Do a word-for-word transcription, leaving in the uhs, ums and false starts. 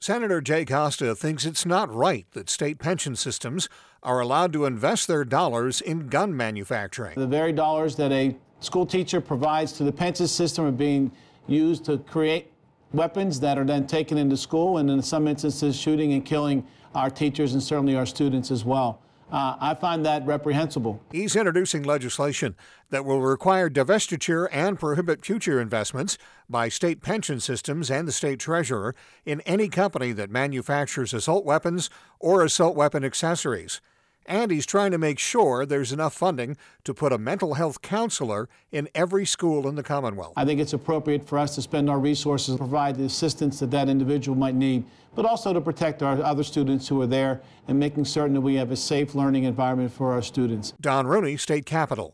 Senator Jay Costa thinks it's not right that state pension systems are allowed to invest their dollars in gun manufacturing. The very dollars that a school teacher provides to the pension system are being used to create weapons that are then taken into school and in some instances shooting and killing our teachers and certainly our students as well. Uh, I find that reprehensible. He's introducing legislation that will require divestiture and prohibit future investments by state pension systems and the state treasurer in any company that manufactures assault weapons or assault weapon accessories. And he's trying to make sure there's enough funding to put a mental health counselor in every school in the Commonwealth. I think it's appropriate for us to spend our resources to provide the assistance that that individual might need, but also to protect our other students who are there and making certain that we have a safe learning environment for our students. Don Rooney, State Capitol.